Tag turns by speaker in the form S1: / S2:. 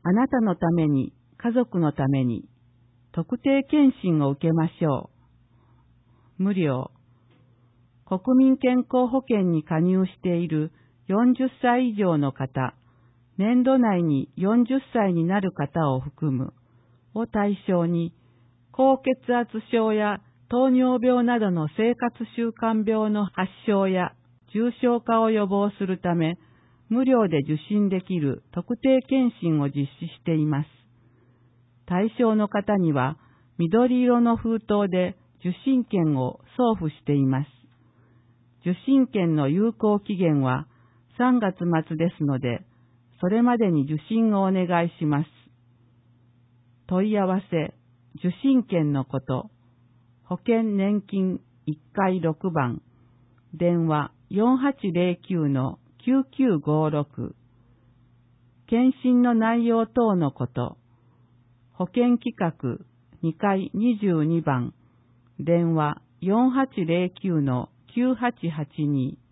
S1: あなたのために、家族のために、特定健診を受けましょう。無料。国民健康保険に加入している40歳以上の方、年度内に40歳になる方を含む、を対象に、高血圧症や糖尿病などの生活習慣病の発症や重症化を予防するため、無料で受診できる特定健診を実施しています。対象の方には、緑色の封筒で受診券を送付しています。受診券の有効期限は3月末ですので、それまでに受診をお願いします。問い合わせ、受診券のこと、保険年金1回6番、電話4809-9956、検診の内容等のこと、保険規格2回22番、電話4809-9882